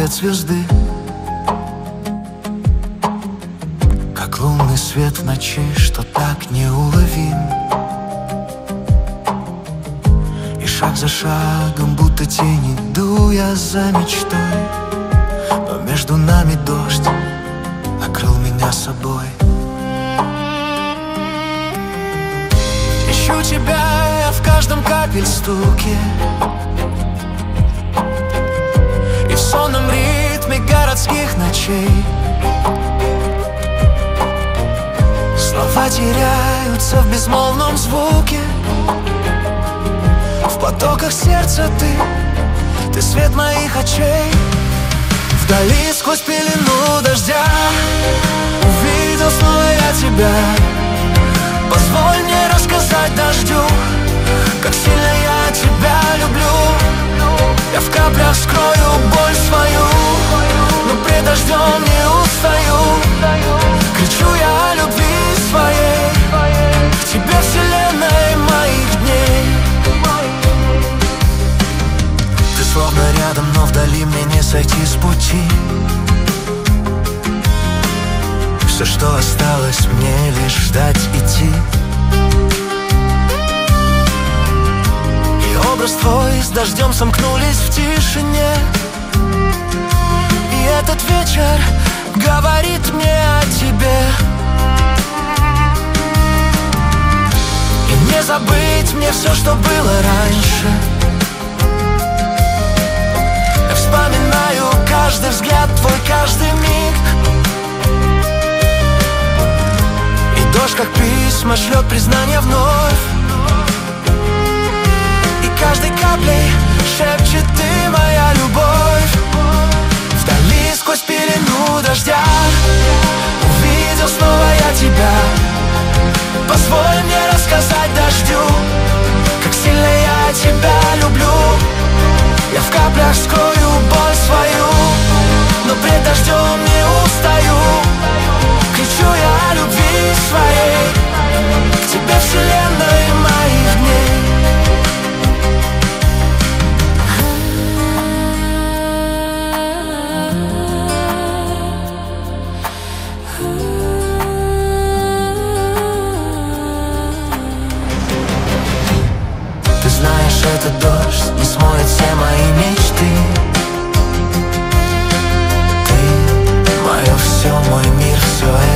свет звезды, как лунный свет в ночи, что так неуловим. И шаг за шагом, будто тень, иду я за мечтой, но между нами дождь накрыл меня собой. Ищу тебя я в каждом капельстуке и в сонном ритме городских ночей. Слова теряются в безмолвном звуке, в потоках сердца ты свет моих очей. Вдали сквозь пелену дождя увидел снова я тебя. Позволь мне рассказать дождю, как сильно я тебя люблю. Я в каплях скрою боль свою, но пред дождем не устаю. Кричу я о любви своей, к тебе, вселенной моих дней. Ты словно рядом, но вдали, мне не сойти с пути. Все, что осталось мне, лишь ждать, идти. И образ твой с дождем сомкнулись в тишине. И этот вечер говорит мне о тебе. И не забыть мне все, что было раньше. Я вспоминаю каждый взгляд твой, каждый миг. Дождь, как письма, шлет признание вновь. И каждой каплей шепчет ты моя любовь. Вдали сквозь пелену дождя увидел снова я тебя. Позволь мне рассказать дождю, как сильно я тебя люблю. Я в каплях скрою боль свою, но пред дождем не устаю. Кричу я о любви своей, к тебе, вселенной моих дней. Ты знаешь, этот дождь не смоет все мои мечты. Ты мое все, мой мир, все это.